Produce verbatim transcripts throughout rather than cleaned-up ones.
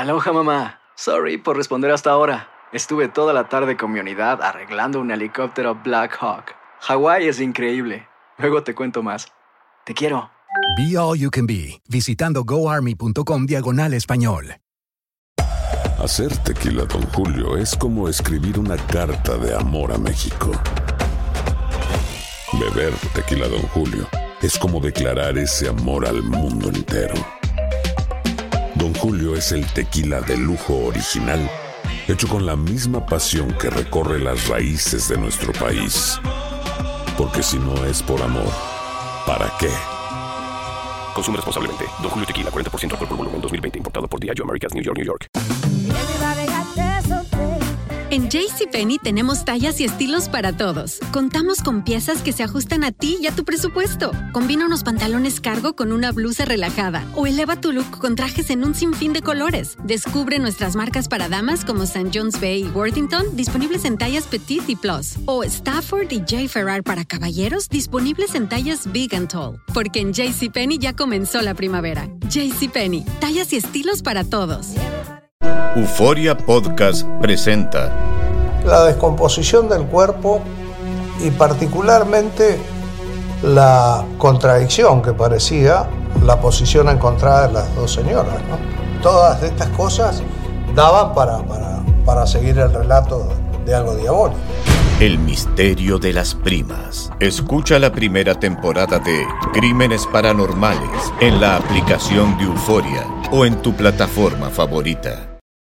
Aloha, mamá. Sorry por responder hasta ahora. Estuve toda la tarde con mi unidad arreglando un helicóptero Black Hawk. Hawái es increíble. Luego te cuento más. Te quiero. Be All You Can Be, visitando goarmy.com diagonal español. Hacer tequila Don Julio es como escribir una carta de amor a México. Beber tequila Don Julio es como declarar ese amor al mundo entero. Don Julio es el tequila de lujo original, hecho con la misma pasión que recorre las raíces de nuestro país. Porque si no es por amor, ¿para qué? Consume responsablemente. Don Julio Tequila, cuarenta por ciento alcohol por volumen, dos mil veinte. Importado por Diageo Americas, New York, New York. En JCPenney tenemos tallas y estilos para todos. Contamos con piezas que se ajustan a ti y a tu presupuesto. Combina unos pantalones cargo con una blusa relajada o eleva tu look con trajes en un sinfín de colores. Descubre nuestras marcas para damas como Saint John's Bay y Worthington, disponibles en tallas Petite y Plus. O Stafford y J. Ferrar para caballeros, disponibles en tallas Big and Tall. Porque en JCPenney ya comenzó la primavera. JCPenney, tallas y estilos para todos. Euforia Podcast presenta la descomposición del cuerpo y particularmente la contradicción que parecía la posición encontrada de las dos señoras, ¿no? Todas estas cosas daban para, para, para seguir el relato de algo diabólico. El misterio de las primas. Escucha la primera temporada de Crímenes Paranormales en la aplicación de Euforia o en tu plataforma favorita.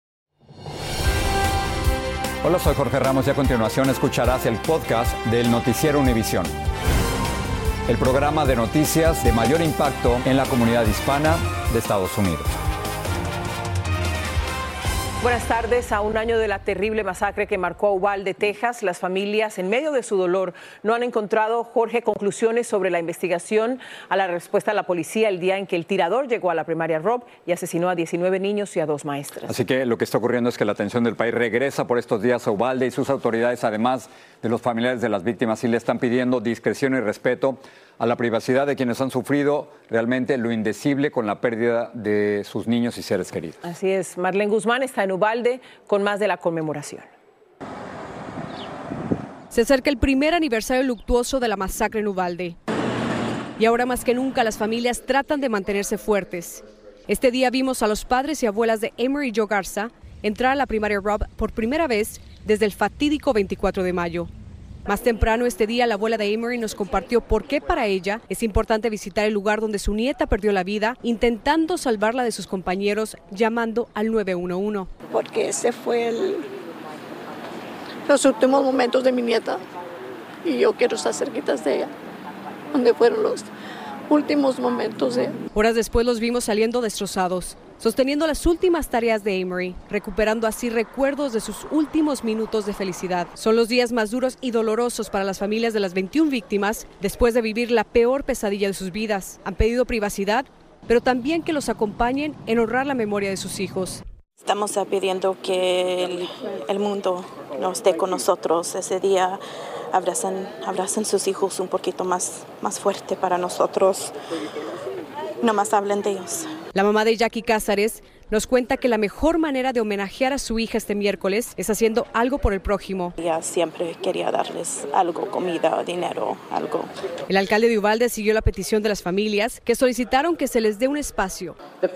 Hola, soy Jorge Ramos y a continuación escucharás el podcast del Noticiero Univisión. El programa de noticias de mayor impacto en la comunidad hispana de Estados Unidos. Buenas tardes. A un año de la terrible masacre que marcó a Uvalde, Texas, las familias, en medio de su dolor, no han encontrado, Jorge, conclusiones sobre la investigación a la respuesta de la policía el día en que el tirador llegó a la primaria Robb y asesinó a diecinueve niños y a dos maestras. Así que lo que está ocurriendo es que la atención del país regresa por estos días a Uvalde y sus autoridades, además de los familiares de las víctimas, sí le están pidiendo discreción y respeto a la privacidad de quienes han sufrido realmente lo indecible con la pérdida de sus niños y seres queridos. Así es. Marlene Guzmán está en Uvalde con más de la conmemoración. Se acerca el primer aniversario luctuoso de la masacre en Uvalde. Y ahora más que nunca las familias tratan de mantenerse fuertes. Este día vimos a los padres y abuelas de Emery Joe Garza entrar a la primaria Robb por primera vez desde el fatídico veinticuatro de mayo. Más temprano este día, la abuela de Emery nos compartió por qué para ella es importante visitar el lugar donde su nieta perdió la vida, intentando salvarla de sus compañeros, llamando al nueve uno uno. Porque ese fue el, los últimos momentos de mi nieta y yo quiero estar cerquitas de ella, donde fueron los últimos momentos de ella. Horas después los vimos saliendo destrozados, sosteniendo las últimas tareas de Emery, recuperando así recuerdos de sus últimos minutos de felicidad. Son los días más duros y dolorosos para las familias de las veintiuna víctimas después de vivir la peor pesadilla de sus vidas. Han pedido privacidad, pero también que los acompañen en honrar la memoria de sus hijos. Estamos pidiendo que el, el mundo no esté con nosotros ese día. Abracen, abracen sus hijos un poquito más, más fuerte para nosotros. No más hablen de ellos. La mamá de Jackie Cázares nos cuenta que la mejor manera de homenajear a su hija este miércoles es haciendo algo por el prójimo. Ella siempre quería darles algo, comida, dinero, algo. El alcalde de Uvalde siguió la petición de las familias que solicitaron que se les dé un espacio,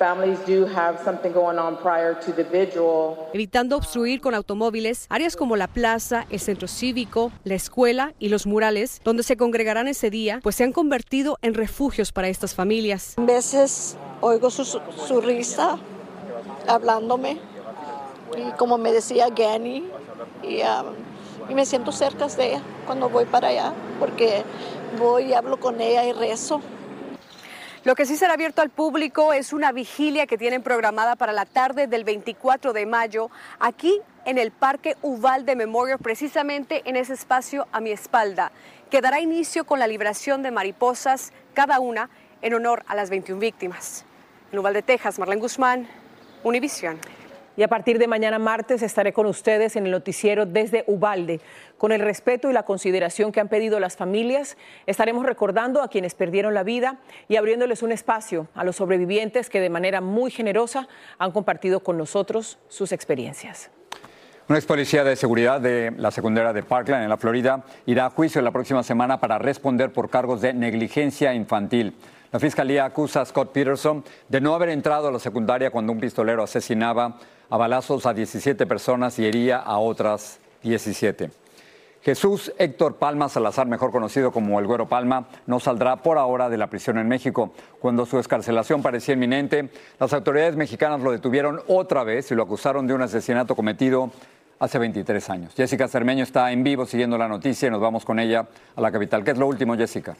evitando obstruir con automóviles áreas como la plaza, el centro cívico, la escuela y los murales, donde se congregarán ese día, pues se han convertido en refugios para estas familias. A veces oigo su, su risa hablándome y como me decía Gani y, um, y me siento cerca de ella cuando voy para allá porque voy y hablo con ella y rezo. Lo que sí será abierto al público es una vigilia que tienen programada para la tarde del veinticuatro de mayo aquí en el Parque Uvalde Memorial, precisamente en ese espacio a mi espalda, que dará inicio con la liberación de mariposas, cada una en honor a las veintiuna víctimas. En Uvalde, Texas, Marlene Guzmán, Univisión. Y a partir de mañana martes estaré con ustedes en el noticiero desde Uvalde. Con el respeto y la consideración que han pedido las familias, estaremos recordando a quienes perdieron la vida y abriéndoles un espacio a los sobrevivientes que de manera muy generosa han compartido con nosotros sus experiencias. Un ex policía de seguridad de la secundaria de Parkland, en la Florida, irá a juicio la próxima semana para responder por cargos de negligencia infantil. La fiscalía acusa a Scott Peterson de no haber entrado a la secundaria cuando un pistolero asesinaba a balazos a diecisiete personas y hería a otras diecisiete. Jesús Héctor Palma Salazar, mejor conocido como el Güero Palma, no saldrá por ahora de la prisión en México. Cuando su excarcelación parecía inminente, las autoridades mexicanas lo detuvieron otra vez y lo acusaron de un asesinato cometido hace veintitrés años. Jessica Cermeño está en vivo siguiendo la noticia y nos vamos con ella a la capital. ¿Qué es lo último, Jessica?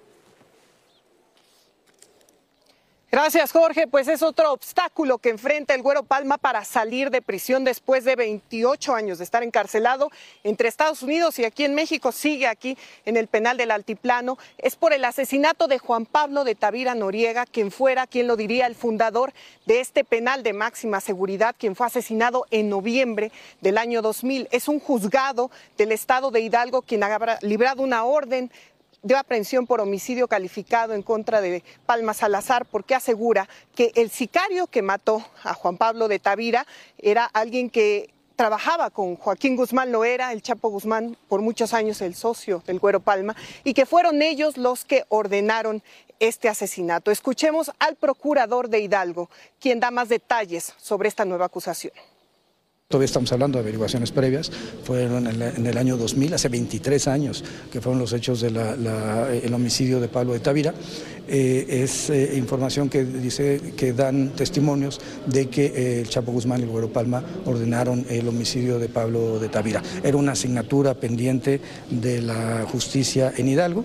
Gracias, Jorge. Pues es otro obstáculo que enfrenta el Güero Palma para salir de prisión después de veintiocho años de estar encarcelado entre Estados Unidos y aquí en México. Sigue aquí en el penal del Altiplano. Es por el asesinato de Juan Pablo de Tavira Noriega, quien fuera, quien lo diría, el fundador de este penal de máxima seguridad, quien fue asesinado en noviembre del año dos mil. Es un juzgado del estado de Hidalgo quien habrá librado una orden de aprehensión por homicidio calificado en contra de Palma Salazar, porque asegura que el sicario que mató a Juan Pablo de Tavira era alguien que trabajaba con Joaquín Guzmán Loera, el Chapo Guzmán, por muchos años el socio del Güero Palma, y que fueron ellos los que ordenaron este asesinato. Escuchemos al procurador de Hidalgo, quien da más detalles sobre esta nueva acusación. Todavía estamos hablando de averiguaciones previas, fueron en, en el año dos mil, hace veintitrés años, que fueron los hechos del de homicidio de Pablo de Tavira. Eh, es eh, información que dice que dan testimonios de que eh, el Chapo Guzmán y el Güero Palma ordenaron el homicidio de Pablo de Tavira. Era una asignatura pendiente de la justicia en Hidalgo.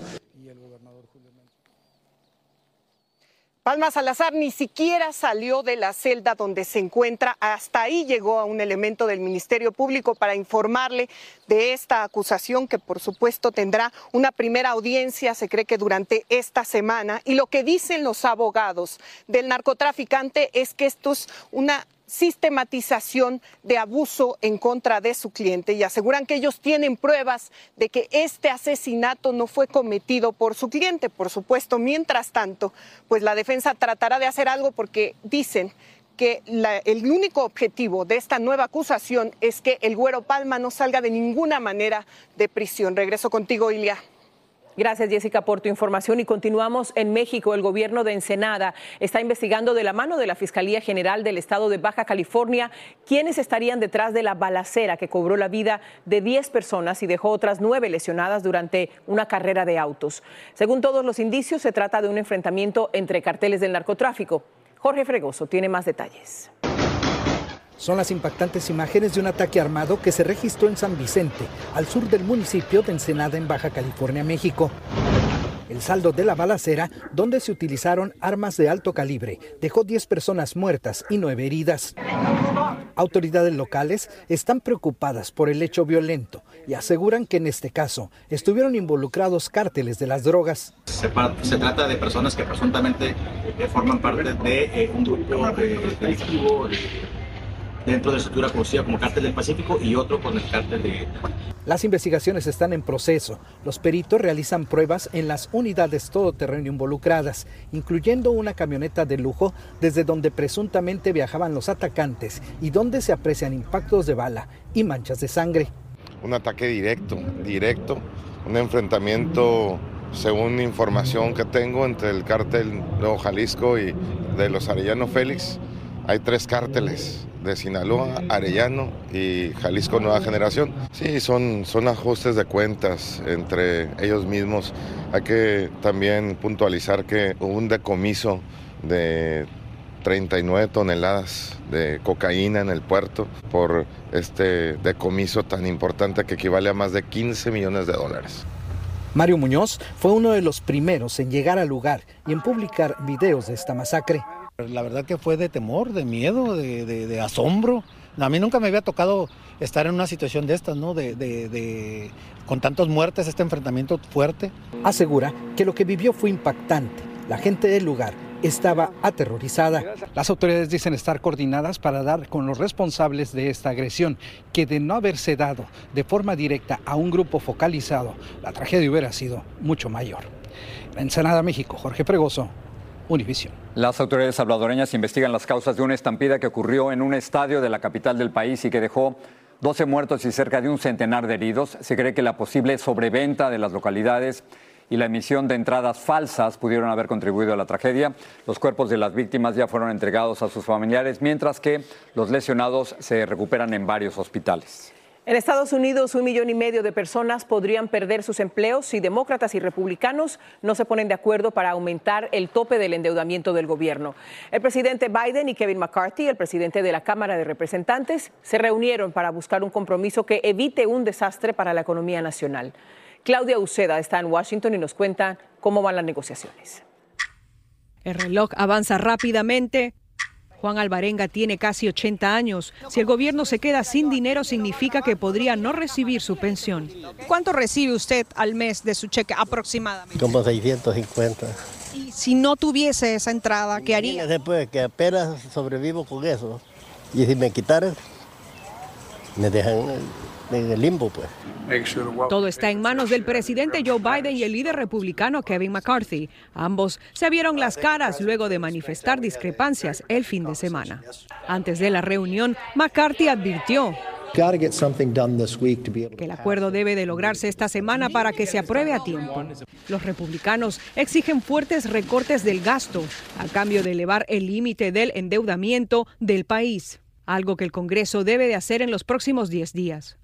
Palma Salazar ni siquiera salió de la celda donde se encuentra. Hasta ahí llegó a un elemento del Ministerio Público para informarle de esta acusación, que por supuesto tendrá una primera audiencia, se cree que durante esta semana. Y lo que dicen los abogados del narcotraficante es que esto es una sistematización de abuso en contra de su cliente y aseguran que ellos tienen pruebas de que este asesinato no fue cometido por su cliente. Por supuesto, mientras tanto, pues la defensa tratará de hacer algo porque dicen que la, el único objetivo de esta nueva acusación es que el Güero Palma no salga de ninguna manera de prisión. Regreso contigo, Ilia. Gracias, Jessica, por tu información. Y continuamos en México. El gobierno de Ensenada está investigando de la mano de la Fiscalía General del Estado de Baja California quiénes estarían detrás de la balacera que cobró la vida de diez personas y dejó otras nueve lesionadas durante una carrera de autos. Según todos los indicios, se trata de un enfrentamiento entre carteles del narcotráfico. Jorge Fregoso tiene más detalles. Son las impactantes imágenes de un ataque armado que se registró en San Vicente, al sur del municipio de Ensenada, en Baja California, México. El saldo de la balacera, donde se utilizaron armas de alto calibre, dejó diez personas muertas y nueve heridas. Autoridades locales están preocupadas por el hecho violento y aseguran que en este caso estuvieron involucrados cárteles de las drogas. Se, se trata de personas que presuntamente eh, forman parte de eh, un grupo eh, delictivo de, dentro de la estructura conocida como Cártel del Pacífico y otro con el Cártel de... Las investigaciones están en proceso. Los peritos realizan pruebas en las unidades todoterreno involucradas, incluyendo una camioneta de lujo desde donde presuntamente viajaban los atacantes y donde se aprecian impactos de bala y manchas de sangre. Un ataque directo, directo, un enfrentamiento, según información que tengo, entre el Cártel Nuevo Jalisco y de los Arellano Félix. Hay tres cárteles de Sinaloa, Arellano y Jalisco Nueva Generación. Sí, son, son ajustes de cuentas entre ellos mismos. Hay que también puntualizar que hubo un decomiso de treinta y nueve toneladas de cocaína en el puerto por este decomiso tan importante que equivale a más de quince millones de dólares. Mario Muñoz fue uno de los primeros en llegar al lugar y en publicar videos de esta masacre. La verdad que fue de temor, de miedo, de, de, de asombro. A mí nunca me había tocado estar en una situación de estas, ¿no? De, de, de, con tantas muertes, este enfrentamiento fuerte. Asegura que lo que vivió fue impactante. La gente del lugar estaba aterrorizada. Las autoridades dicen estar coordinadas para dar con los responsables de esta agresión, que de no haberse dado de forma directa a un grupo focalizado, la tragedia hubiera sido mucho mayor. En Ensenada, México, Jorge Fregoso, Univisión. Las autoridades salvadoreñas investigan las causas de una estampida que ocurrió en un estadio de la capital del país y que dejó doce muertos y cerca de un centenar de heridos. Se cree que la posible sobreventa de las localidades y la emisión de entradas falsas pudieron haber contribuido a la tragedia. Los cuerpos de las víctimas ya fueron entregados a sus familiares, mientras que los lesionados se recuperan en varios hospitales. En Estados Unidos, un millón y medio de personas podrían perder sus empleos si demócratas y republicanos no se ponen de acuerdo para aumentar el tope del endeudamiento del gobierno. El presidente Biden y Kevin McCarthy, el presidente de la Cámara de Representantes, se reunieron para buscar un compromiso que evite un desastre para la economía nacional. Claudia Uceda está en Washington y nos cuenta cómo van las negociaciones. El reloj avanza rápidamente. Juan Alvarenga tiene casi ochenta años. Si el gobierno se queda sin dinero, significa que podría no recibir su pensión. ¿Cuánto recibe usted al mes de su cheque aproximadamente? Como seiscientos cincuenta. Y si no tuviese esa entrada, ¿qué haría? Después que apenas sobrevivo con eso. Y si me quitaran, me dejan en el limbo, pues. Todo está en manos del presidente Joe Biden y el líder republicano Kevin McCarthy. Ambos se vieron las caras luego de manifestar discrepancias el fin de semana. Antes de la reunión, McCarthy advirtió que el acuerdo debe de lograrse esta semana para que se apruebe a tiempo. Los republicanos exigen fuertes recortes del gasto a cambio de elevar el límite del endeudamiento del país, algo que el Congreso debe de hacer en los próximos diez días.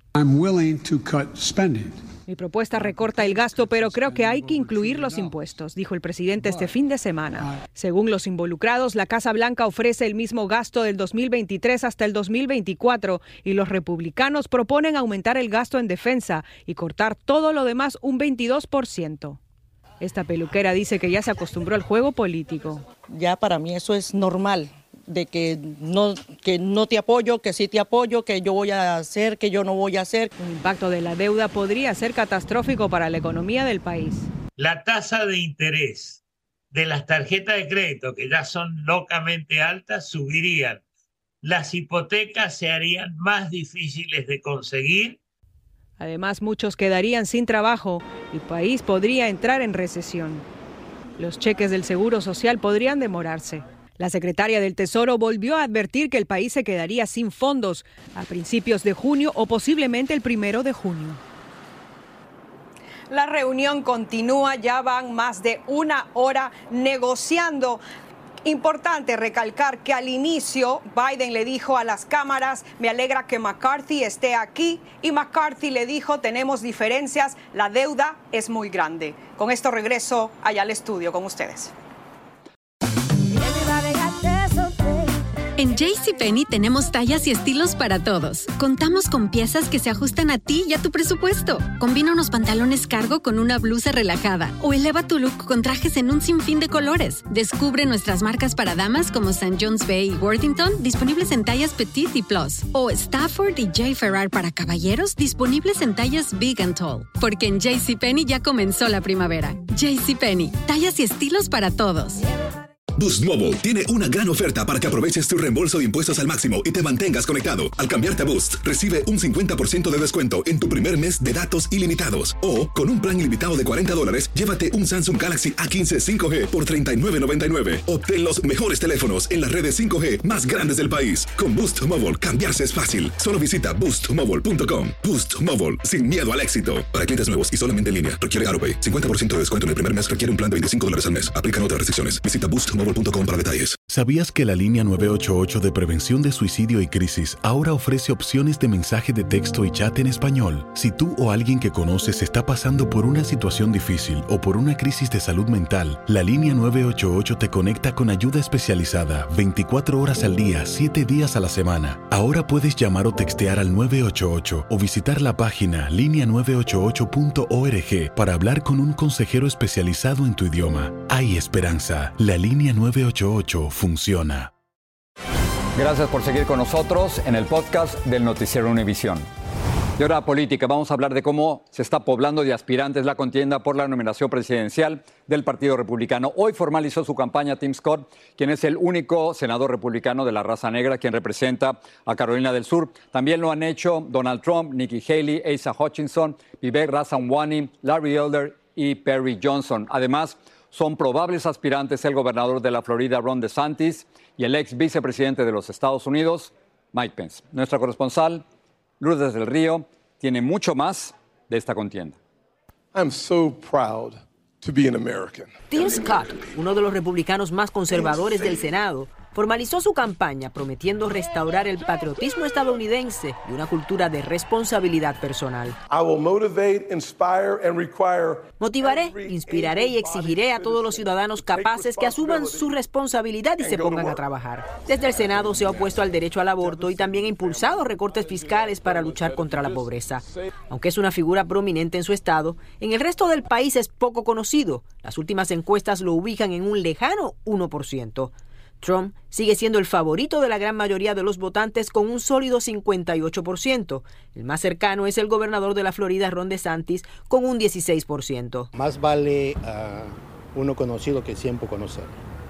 Mi propuesta recorta el gasto, pero creo que hay que incluir los impuestos, dijo el presidente este fin de semana. Según los involucrados, la Casa Blanca ofrece el mismo gasto del dos mil veintitrés hasta el dos mil veinticuatro y los republicanos proponen aumentar el gasto en defensa y cortar todo lo demás un veintidós por ciento. Esta peluquera dice que ya se acostumbró al juego político. Ya para mí eso es normal. De que no, que no te apoyo, que sí te apoyo, que yo voy a hacer, que yo no voy a hacer. El impacto de la deuda podría ser catastrófico para la economía del país. La tasa de interés de las tarjetas de crédito, que ya son locamente altas, subirían. Las hipotecas se harían más difíciles de conseguir. Además, muchos quedarían sin trabajo y el país podría entrar en recesión. Los cheques del Seguro Social podrían demorarse. La secretaria del Tesoro volvió a advertir que el país se quedaría sin fondos a principios de junio o posiblemente el primero de junio. La reunión continúa, ya van más de una hora negociando. Importante recalcar que al inicio Biden le dijo a las cámaras, me alegra que McCarthy esté aquí, y McCarthy le dijo, tenemos diferencias, la deuda es muy grande. Con esto regreso allá al estudio con ustedes. En JCPenney tenemos tallas y estilos para todos. Contamos con piezas que se ajustan a ti y a tu presupuesto. Combina unos pantalones cargo con una blusa relajada o eleva tu look con trajes en un sinfín de colores. Descubre nuestras marcas para damas como Saint John's Bay y Worthington, disponibles en tallas Petite y Plus. O Stafford y J. Ferrar para caballeros, disponibles en tallas Big and Tall. Porque en JCPenney ya comenzó la primavera. JCPenney, tallas y estilos para todos. Boost Mobile tiene una gran oferta para que aproveches tu reembolso de impuestos al máximo y te mantengas conectado. Al cambiarte a Boost, recibe un cincuenta por ciento de descuento en tu primer mes de datos ilimitados. O, con un plan ilimitado de cuarenta dólares, llévate un Samsung Galaxy A quince cinco G por treinta y nueve noventa y nueve. Obtén los mejores teléfonos en las redes cinco G más grandes del país. Con Boost Mobile, cambiarse es fácil. Solo visita boost mobile punto com. Boost Mobile, sin miedo al éxito. Para clientes nuevos y solamente en línea, requiere AutoPay. cincuenta por ciento de descuento en el primer mes requiere un plan de veinticinco dólares al mes. Aplican otras restricciones. Visita boost mobile punto com para detalles. ¿Sabías que la línea nueve ocho ocho de prevención de suicidio y crisis ahora ofrece opciones de mensaje de texto y chat en español? Si tú o alguien que conoces está pasando por una situación difícil o por una crisis de salud mental, la línea nueve ocho ocho te conecta con ayuda especializada veinticuatro horas al día, siete días a la semana. Ahora puedes llamar o textear al nueve ocho ocho o visitar la página línea nueve ocho ocho punto org para hablar con un consejero especializado en tu idioma. Hay esperanza. La línea nueve ocho ocho funciona. Gracias por seguir con nosotros en el podcast del Noticiero Univisión. Y ahora política, vamos a hablar de cómo se está poblando de aspirantes la contienda por la nominación presidencial del Partido Republicano. Hoy formalizó su campaña Tim Scott, quien es el único senador republicano de la raza negra, quien representa a Carolina del Sur. También lo han hecho Donald Trump, Nikki Haley, Asa Hutchinson, Vivek Ramaswamy, Larry Elder y Perry Johnson. Además, son probables aspirantes el gobernador de la Florida, Ron DeSantis, y el ex vicepresidente de los Estados Unidos, Mike Pence. Nuestra corresponsal, Lourdes del Río, tiene mucho más de esta contienda. I'm so proud to be an American. Tim Scott, uno de los republicanos más conservadores del Senado, formalizó su campaña prometiendo restaurar el patriotismo estadounidense y una cultura de responsabilidad personal. I will motivate, inspire, and require Motivaré, inspiraré y exigiré a todos los ciudadanos capaces que asuman su responsabilidad y se pongan a trabajar. Desde el Senado se ha opuesto al derecho al aborto y también ha impulsado recortes fiscales para luchar contra la pobreza. Aunque es una figura prominente en su estado, en el resto del país es poco conocido. Las últimas encuestas lo ubican en un lejano uno por ciento. Trump sigue siendo el favorito de la gran mayoría de los votantes con un sólido cincuenta y ocho por ciento. El más cercano es el gobernador de la Florida, Ron DeSantis, con un dieciséis por ciento. Más vale uh, uno conocido que cien por conocer.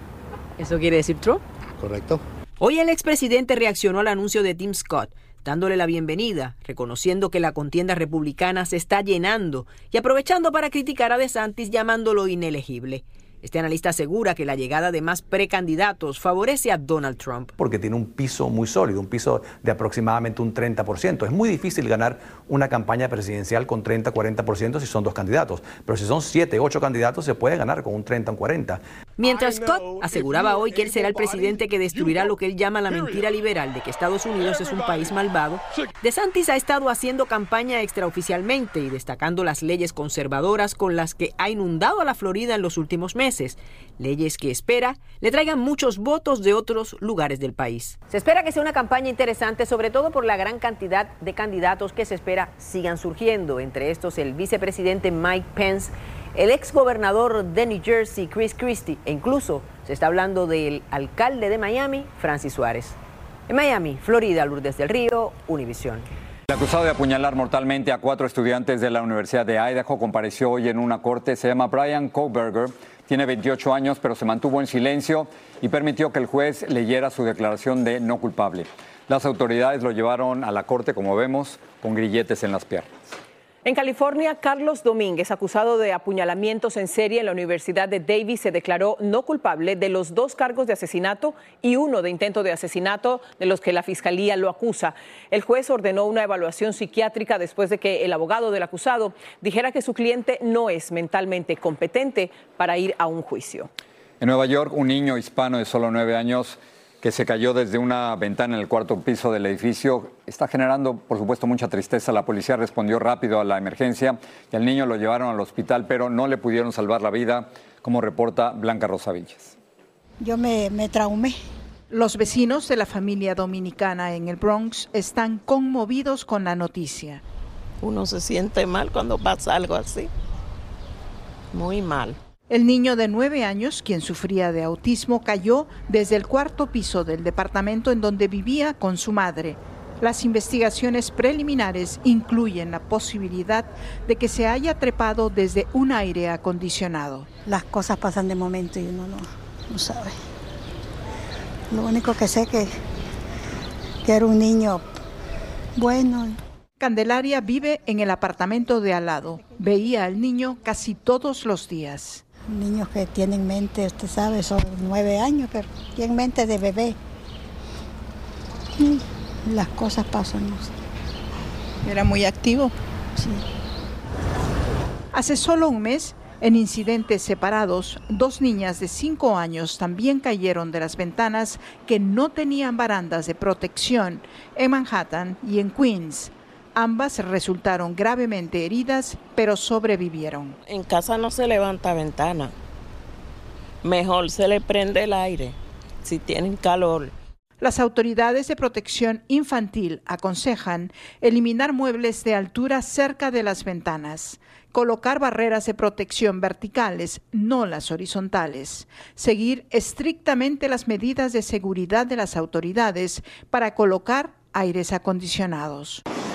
¿Eso quiere decir Trump? Correcto. Hoy el expresidente reaccionó al anuncio de Tim Scott, dándole la bienvenida, reconociendo que la contienda republicana se está llenando y aprovechando para criticar a DeSantis llamándolo inelegible. Este analista asegura que la llegada de más precandidatos favorece a Donald Trump. Porque tiene un piso muy sólido, un piso de aproximadamente un treinta por ciento. Es muy difícil ganar una campaña presidencial con treinta, cuarenta por ciento si son dos candidatos. Pero si son siete, ocho candidatos, se puede ganar con un treinta o un cuarenta. Mientras Scott aseguraba hoy que él será el presidente que destruirá lo que él llama la mentira liberal de que Estados Unidos es un país malvado, DeSantis ha estado haciendo campaña extraoficialmente y destacando las leyes conservadoras con las que ha inundado a la Florida en los últimos meses. Leyes que espera le traigan muchos votos de otros lugares del país. Se espera que sea una campaña interesante, sobre todo por la gran cantidad de candidatos que se espera sigan surgiendo. Entre estos el vicepresidente Mike Pence, el ex gobernador de New Jersey, Chris Christie, e incluso se está hablando del alcalde de Miami, Francis Suárez. En Miami, Florida, Lourdes del Río, Univisión. El acusado de apuñalar mortalmente a cuatro estudiantes de la Universidad de Idaho compareció hoy en una corte. Se llama Brian Kohberger, tiene veintiocho años, pero se mantuvo en silencio y permitió que el juez leyera su declaración de no culpable. Las autoridades lo llevaron a la corte, como vemos, con grilletes en las piernas. En California, Carlos Domínguez, acusado de apuñalamientos en serie en la Universidad de Davis, se declaró no culpable de los dos cargos de asesinato y uno de intento de asesinato de los que la fiscalía lo acusa. El juez ordenó una evaluación psiquiátrica después de que el abogado del acusado dijera que su cliente no es mentalmente competente para ir a un juicio. En Nueva York, un niño hispano de solo nueve años que se cayó desde una ventana en el cuarto piso del edificio está generando, por supuesto, mucha tristeza. La policía respondió rápido a la emergencia y al niño lo llevaron al hospital, pero no le pudieron salvar la vida, como reporta Blanca Rosa Villas. Yo me, me traumé. Los vecinos de la familia dominicana en el Bronx están conmovidos con la noticia. Uno se siente mal cuando pasa algo así, muy mal. El niño de nueve años, quien sufría de autismo, cayó desde el cuarto piso del departamento en donde vivía con su madre. Las investigaciones preliminares incluyen la posibilidad de que se haya trepado desde un aire acondicionado. Las cosas pasan de momento y uno no, no sabe. Lo único que sé es que, que era un niño bueno. Candelaria vive en el apartamento de al lado. Veía al niño casi todos los días. Niños que tienen mente, usted sabe, son nueve años, pero tienen mente de bebé. Y las cosas pasan, no sé. ¿Era muy activo? Sí. Hace solo un mes, en incidentes separados, dos niñas de cinco años también cayeron de las ventanas que no tenían barandas de protección en Manhattan y en Queens. Ambas resultaron gravemente heridas, pero sobrevivieron. En casa no se levanta ventana. Mejor se le prende el aire si tienen calor. Las autoridades de protección infantil aconsejan eliminar muebles de altura cerca de las ventanas, colocar barreras de protección verticales, no las horizontales, seguir estrictamente las medidas de seguridad de las autoridades para colocar aires acondicionados.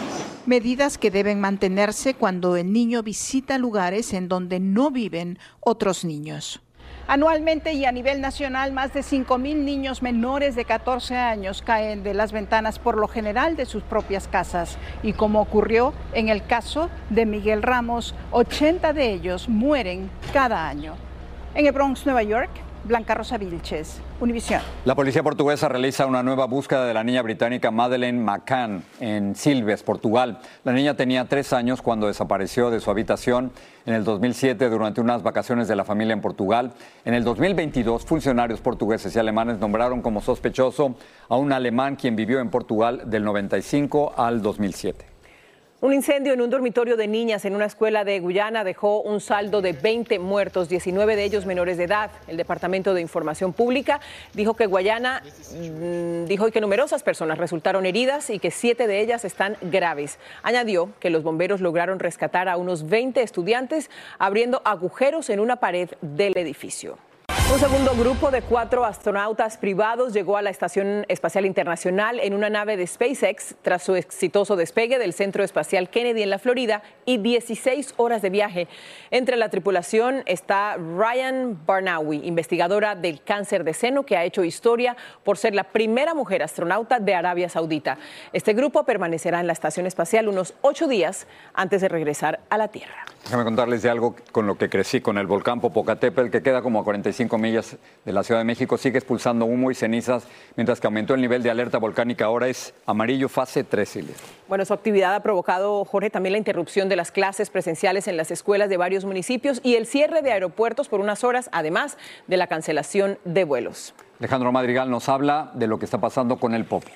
medidas que deben mantenerse cuando el niño visita lugares en donde no viven otros niños. Anualmente y a nivel nacional, más de cinco mil niños menores de catorce años caen de las ventanas, por lo general de sus propias casas. Y como ocurrió en el caso de Miguel Ramos, ochenta de ellos mueren cada año. En el Bronx, Nueva York, Blanca Rosa Vilches, Univisión. La policía portuguesa realiza una nueva búsqueda de la niña británica Madeleine McCann en Silves, Portugal. La niña tenía tres años cuando desapareció de su habitación en el dos mil siete durante unas vacaciones de la familia en Portugal. En el dos mil veintidós, funcionarios portugueses y alemanes nombraron como sospechoso a un alemán quien vivió en Portugal del noventa y cinco al dos mil siete. Un incendio en un dormitorio de niñas en una escuela de Guyana dejó un saldo de veinte muertos, diecinueve de ellos menores de edad. El Departamento de Información Pública dijo que Guyana mmm, dijo que numerosas personas resultaron heridas y que siete de ellas están graves. Añadió que los bomberos lograron rescatar a unos veinte estudiantes abriendo agujeros en una pared del edificio. Un segundo grupo de cuatro astronautas privados llegó a la Estación Espacial Internacional en una nave de SpaceX tras su exitoso despegue del Centro Espacial Kennedy en la Florida y dieciséis horas de viaje. Entre la tripulación está Ryan Barnawi, investigadora del cáncer de seno que ha hecho historia por ser la primera mujer astronauta de Arabia Saudita. Este grupo permanecerá en la Estación Espacial unos ocho días antes de regresar a la Tierra. Déjame contarles de algo con lo que crecí, con el volcán Popocatépetl, que queda como a cuarenta y cinco millas de la Ciudad de México. Sigue expulsando humo y cenizas, mientras que aumentó el nivel de alerta volcánica. Ahora es amarillo fase tres. Silvia. Bueno, su actividad ha provocado, Jorge, también la interrupción de las clases presenciales en las escuelas de varios municipios y el cierre de aeropuertos por unas horas, además de la cancelación de vuelos. Alejandro Madrigal nos habla de lo que está pasando con el Popo.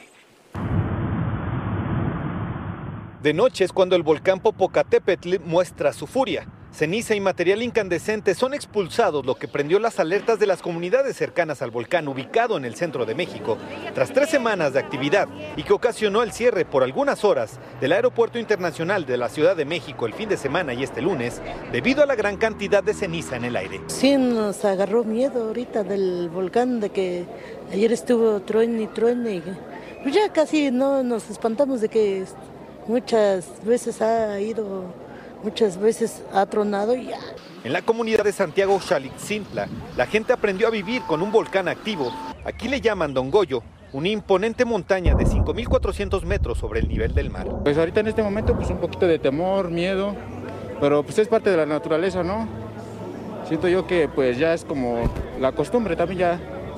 De noche es cuando el volcán Popocatépetl muestra su furia. Ceniza y material incandescente son expulsados, lo que prendió las alertas de las comunidades cercanas al volcán ubicado en el centro de México, tras tres semanas de actividad y que ocasionó el cierre por algunas horas del Aeropuerto Internacional de la Ciudad de México el fin de semana y este lunes, debido a la gran cantidad de ceniza en el aire. Sí, nos agarró miedo ahorita del volcán, de que ayer estuvo truene y truene, y pues ya casi no nos espantamos de que muchas veces ha ido, muchas veces ha tronado y ya. En la comunidad de Santiago Xalitzintla, la gente aprendió a vivir con un volcán activo. Aquí le llaman Don Goyo, una imponente montaña de cinco mil cuatrocientos metros sobre el nivel del mar. Pues ahorita en este momento pues un poquito de temor, miedo, pero pues es parte de la naturaleza, ¿no? Siento yo que pues ya es como la costumbre, también ya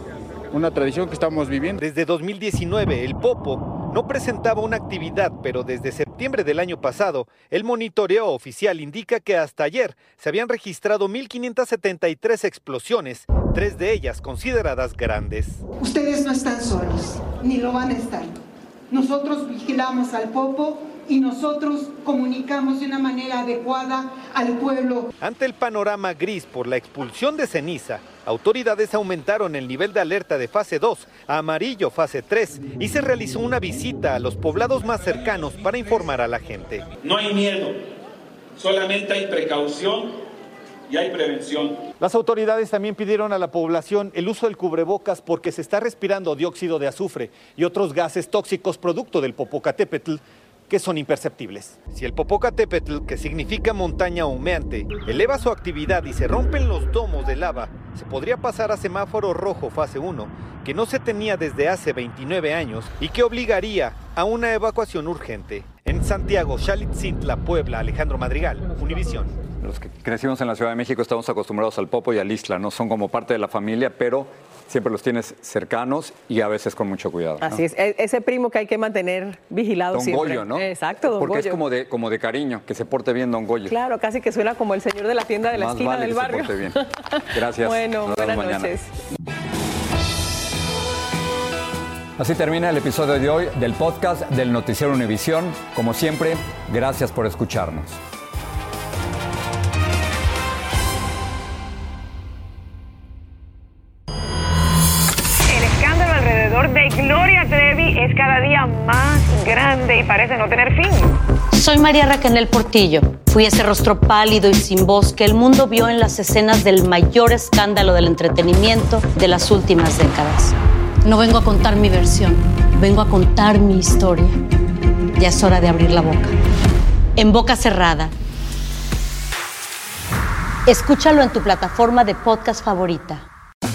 una tradición que estamos viviendo. Desde dos mil diecinueve, el Popo no presentaba una actividad, pero desde septiembre del año pasado, el monitoreo oficial indica que hasta ayer se habían registrado mil quinientas setenta y tres explosiones, tres de ellas consideradas grandes. Ustedes no están solos, ni lo van a estar. Nosotros vigilamos al Popo y nosotros comunicamos de una manera adecuada al pueblo. Ante el panorama gris por la expulsión de ceniza, autoridades aumentaron el nivel de alerta de fase dos a amarillo fase tres y se realizó una visita a los poblados más cercanos para informar a la gente. No hay miedo, solamente hay precaución y hay prevención. Las autoridades también pidieron a la población el uso del cubrebocas porque se está respirando dióxido de azufre y otros gases tóxicos producto del Popocatépetl, que son imperceptibles. Si el Popocatépetl, que significa montaña humeante, eleva su actividad y se rompen los domos de lava, se podría pasar a semáforo rojo fase uno, que no se tenía desde hace veintinueve años y que obligaría a una evacuación urgente. En Santiago, Xalitzintla, Puebla, Alejandro Madrigal, Univisión. Los que crecimos en la Ciudad de México estamos acostumbrados al Popo y al Ixtla, no son como parte de la familia, pero siempre los tienes cercanos y a veces con mucho cuidado, ¿no? Así es, ese primo que hay que mantener vigilado Don siempre. Goyo, ¿no? Exacto, Don Porque Goyo. es como de, como de cariño, que se porte bien Don Goyo. Claro, casi que suena como el señor de la tienda de la Más esquina vale del que barrio. Se porte bien. Gracias. Bueno, Nos buenas vemos mañana. noches. Así termina el episodio de hoy del podcast del Noticiero Univisión. Como siempre, gracias por escucharnos. El escándalo alrededor de Gloria Trevi es cada día más grande y parece no tener fin. Soy María Raquel Portillo. Fui ese rostro pálido y sin voz que el mundo vio en las escenas del mayor escándalo del entretenimiento de las últimas décadas. No vengo a contar mi versión, vengo a contar mi historia. ya es hora de abrir la boca. En boca cerrada. Escúchalo en tu plataforma de podcast favorita.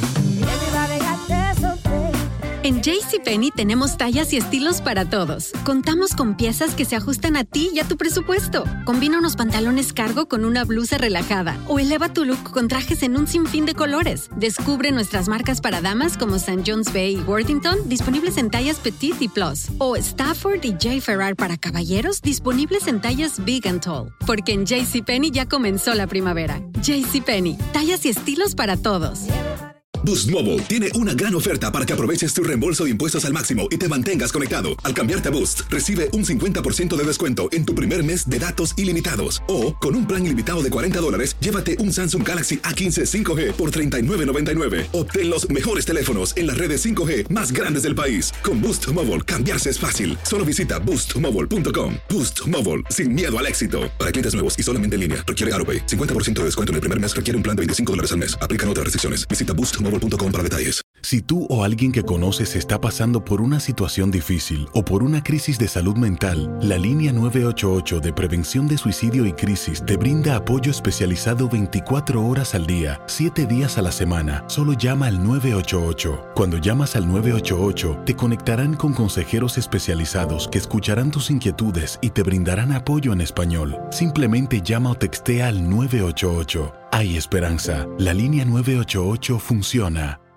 En JCPenney tenemos tallas y estilos para todos. Contamos con piezas que se ajustan a ti y a tu presupuesto. Combina unos pantalones cargo con una blusa relajada o eleva tu look con trajes en un sinfín de colores. Descubre nuestras marcas para damas como Saint John's Bay y Worthington, disponibles en tallas Petite y Plus. O Stafford y J. Ferrar para caballeros, disponibles en tallas Big and Tall. Porque en JCPenney ya comenzó la primavera. JCPenney, tallas y estilos para todos. Boost Mobile tiene una gran oferta para que aproveches tu reembolso de impuestos al máximo y te mantengas conectado. Al cambiarte a Boost, recibe un cincuenta por ciento de descuento en tu primer mes de datos ilimitados. O, con un plan ilimitado de cuarenta dólares, llévate un Samsung Galaxy A quince cinco G por treinta y nueve noventa y nueve. Obtén los mejores teléfonos en las redes cinco G más grandes del país. Con Boost Mobile, cambiarse es fácil. Solo visita boost mobile punto com. Boost Mobile, sin miedo al éxito. Para clientes nuevos y solamente en línea, requiere AutoPay. cincuenta por ciento de descuento en el primer mes requiere un plan de veinticinco dólares al mes. Aplican otras restricciones. Visita boost mobile punto com para detalles. Si tú o alguien que conoces está pasando por una situación difícil o por una crisis de salud mental, la línea nueve ocho ocho de prevención de suicidio y crisis te brinda apoyo especializado veinticuatro horas al día, siete días a la semana. Solo llama al nueve ocho ocho. Cuando llamas al nueve ocho ocho, te conectarán con consejeros especializados que escucharán tus inquietudes y te brindarán apoyo en español. Simplemente llama o textea al nueve ocho ocho. Hay esperanza. La línea nueve ocho ocho funciona.